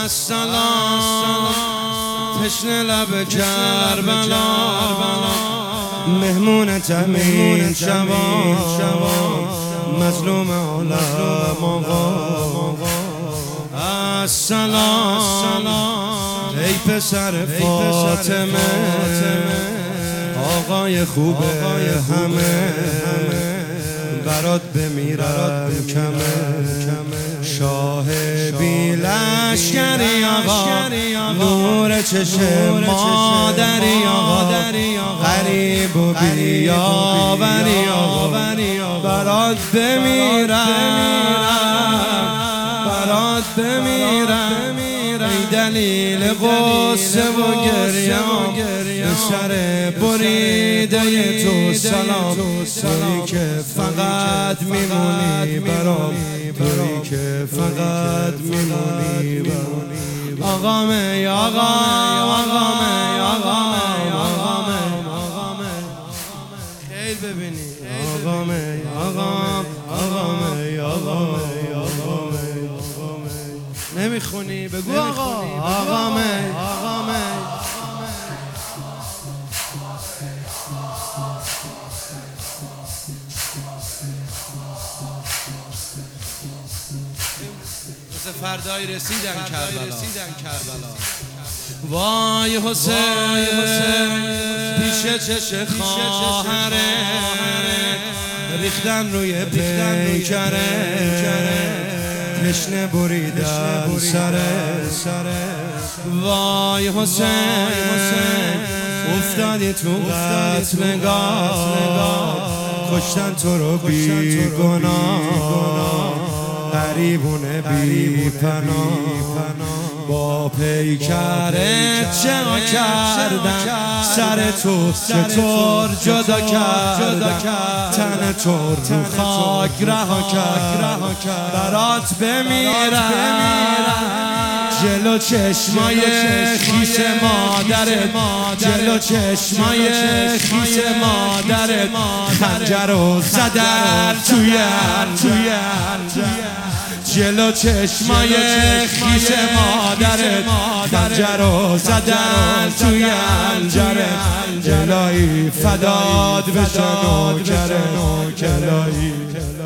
السلام تشنه لب کربلا مهمون تمین شبان مظلوم عالم آقا السلام ای پسر فاطمه آقای خوب همه برات بمیرم کمه شاه بی لشکری آقا نور چشم مادری آقا غریب و بیاوری آقا برات بمیرم ای دلیل غصه و گریه به سر بریده تو سلام تویی که فقط میمونی برام تویی که فقط میمونی برام آقامه خیل ببینی آقامه نمیخونی بگو آقامه مثل فردای رسیدن کربلا وای حسین پیش چش خواهره ریختن روی پیکره تشنه بریدن سره وای حسین افتادی تو قتلگاه کشتن تو رو بی گناه غریبونه بی پناه با پیکرت چرا کردن سر تو چطور جدا کردن تن تو رو خاک رها کرد برات بمیرم جلو چشمای خیس مادرت جلو چشمای خیس مادرت خنجر رو زدن توی جلو چشمای خیس مادرت خنجر رو زدن توی الجرت الهی فداد بشه نوکرت